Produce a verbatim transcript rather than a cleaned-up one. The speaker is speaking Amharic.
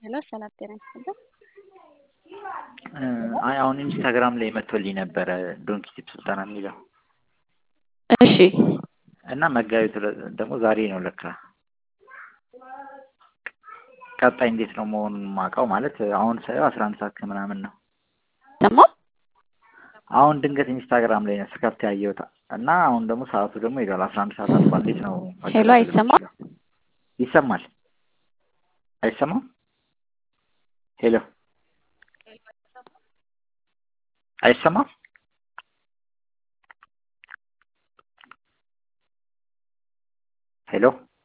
ሄሎ ሰላም ጤና ይስጥልኝ። አይ አሁን ኢንስታግራም ላይ መጥቶልኝ ነበረ ዶንኪ ቲፕ ስልጠና የሚለው እሺ እና መጋቢት ደግሞ ዛሬ ነው ለካ። ቀጣይ እንዴት ነው መሆኑን የማውቀው ማለት አሁን ሳየው አስራ አንድ ሰዓት ከምናምን ነው። ደግሞ አሁን ድንገት ኢንስታግራም ላይ ነው ስከፍት ያየሁት እና አሁን ደግሞ ሰዓቱ ደግሞ ይላል አስራ አንድ ሰዓት አልፏል። እንዴት ነው ሄሎ አይሰማም? ይሰማል? አይሰማም? ሄሎ አይሰማም? ሄሎ